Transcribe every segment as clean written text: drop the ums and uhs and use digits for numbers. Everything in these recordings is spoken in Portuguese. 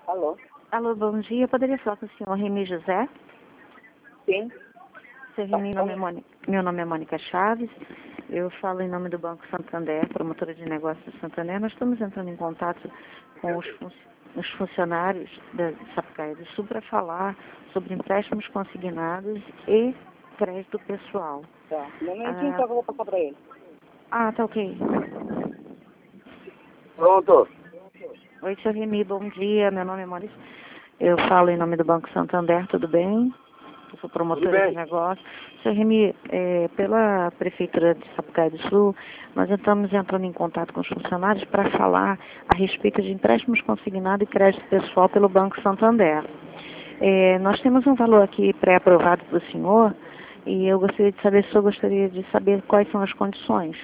Alô? Alô, bom dia. Poderia falar com o senhor Remy José? Sim. Seu Remy, meu nome é Mônica Chaves. Eu falo em nome do Banco Santander, promotora de negócios do Santander. Nós estamos entrando em contato com os funcionários da Sapucaia do Sul para falar sobre empréstimos consignados e crédito pessoal. Tá. Um momentinho só que eu vou passar pra ele. Tá ok. Pronto. Oi, seu Remy, bom dia. Meu nome é Mônica. Eu falo em nome do Banco Santander, tudo bem? Eu sou promotora de negócios. Seu Remy, pela Prefeitura de Sapucaia do Sul, nós estamos entrando em contato com os funcionários para falar a respeito de empréstimos consignados e crédito pessoal pelo Banco Santander. Nós temos um valor aqui pré-aprovado para o senhor e eu gostaria de saber se o senhor gostaria de saber quais são as condições.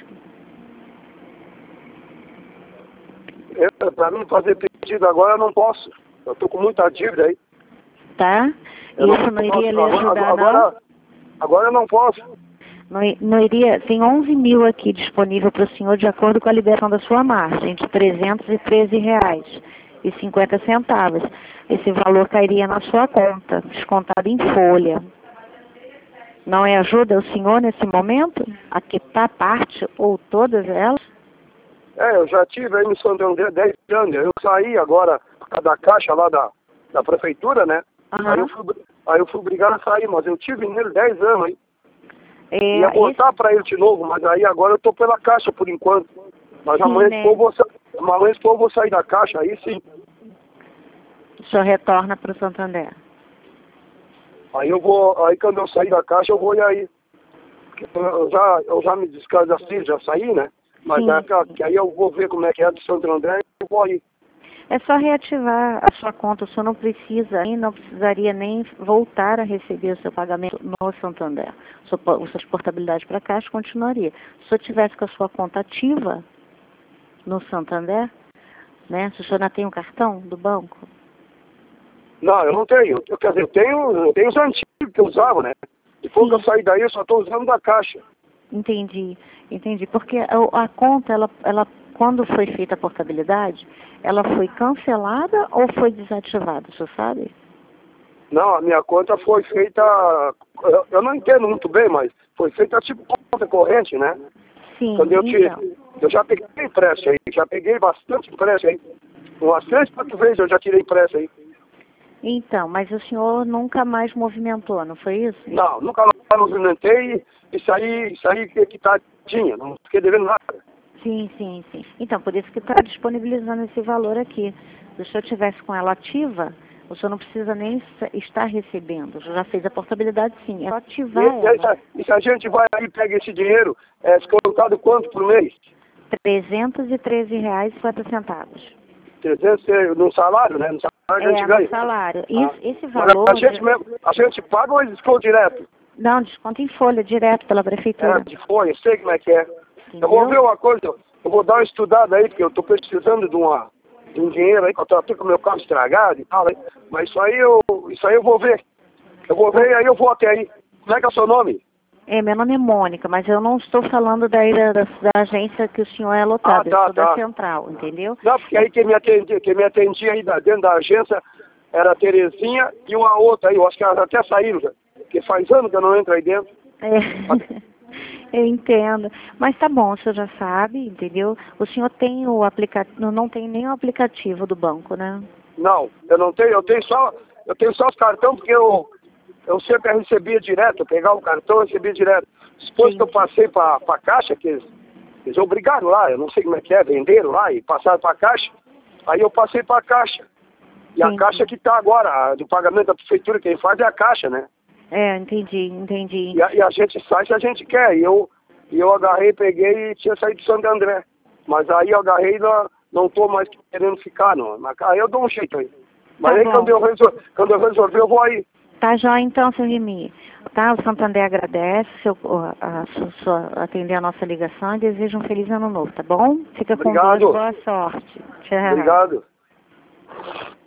Para mim fazer pedido agora eu não posso. Eu estou com muita dívida aí. Tá? Isso não iria lhe ajudar, não? Agora eu não posso. Não iria, tem 11 mil aqui disponível para o senhor de acordo com a liberação da sua margem, de R$ 313,50. Esse valor cairia na sua conta, descontado em folha. Não é ajuda o senhor nesse momento a quitar parte ou todas elas? Eu já tive aí no Santander 10 anos. Eu saí agora da caixa lá da prefeitura, né? Uhum. Aí eu fui obrigado a sair, mas eu tive nele 10 anos aí. Ia Esse... voltar para ele de novo, mas aí agora eu tô pela caixa por enquanto. Mas amanhã né? eu vou sair da caixa, aí sim. O senhor retorna para o Santander? Aí quando eu sair da caixa eu vou ir aí. Eu já me descadastrei, já saí, né? Mas aí eu vou ver como é que é do Santander e eu vou aí. É só reativar a sua conta, o senhor não precisaria nem voltar a receber o seu pagamento no Santander. Sua exportabilidade para caixa continuaria. Se o senhor tivesse com a sua conta ativa no Santander, né? Se o senhor ainda tem um cartão do banco? Não, eu não tenho. Quer dizer, eu tenho os antigos que eu usava, né? Depois que eu saí daí, eu só estou usando da caixa. Entendi. Porque a conta, ela, quando foi feita a portabilidade, ela foi cancelada ou foi desativada, o senhor sabe? Não, a minha conta foi feita, eu não entendo muito bem, mas foi feita tipo conta corrente, né? Sim, quando eu já peguei empréstimo aí, já peguei bastante empréstimo aí. Umas 3, 4 vezes eu já tirei empréstimo aí. Então, mas o senhor nunca mais movimentou, não foi isso? Não, nunca mais movimentei e saí quitadinha, não fiquei devendo nada. Sim. Então, por isso que está disponibilizando esse valor aqui. Se o senhor tivesse com ela ativa, o senhor não precisa nem estar recebendo. O senhor já fez a portabilidade, sim. É só ativar ela. E se a gente vai aí e pega esse dinheiro, descontado quanto por mês? R$ 313,50. 300 no salário, né? No salário a gente ganha. No salário. Esse valor... A gente paga ou eles descontam direto? Não, desconto em folha, direto pela prefeitura. De folha, eu sei como é que é. Entendeu? Eu vou ver uma coisa, eu vou dar uma estudada aí, porque eu estou precisando de um dinheiro aí, que eu estou até com o meu carro estragado e tal, aí. Mas isso aí eu vou ver. Eu vou ver e aí eu vou até aí. Como é que é o seu nome? Meu nome é Mônica, mas eu não estou falando da agência que o senhor é lotado, eu sou da central, entendeu? Não, porque aí quem me atendia aí dentro da agência era a Terezinha e uma outra aí, eu acho que elas até saíram, porque faz anos que eu não entro aí dentro. Eu entendo, mas tá bom, o senhor já sabe, entendeu? O senhor tem o aplicativo, não tem nem o aplicativo do banco, né? Não, eu não tenho, eu tenho só os cartões, porque eu sempre recebia direto, eu pegava o cartão e recebia direto. Depois que eu passei para a caixa, que eles obrigaram lá, eu não sei como é que é, venderam lá e passaram para a caixa, aí eu passei para a caixa. E a caixa que está agora, do pagamento da prefeitura, quem faz é a caixa, né? Entendi. E a gente sai se a gente quer. E eu agarrei, peguei e tinha saído de Santo André. Mas aí eu agarrei e não estou mais querendo ficar, não. Mas aí eu dou um jeito aí. Mas tá aí bom. quando eu resolver, eu vou aí. Tá já então, seu Remy. Tá, o Santander agradece atender a nossa ligação e deseja um feliz ano novo, tá bom? Fica com Deus, boa sorte. Tchau. Obrigado.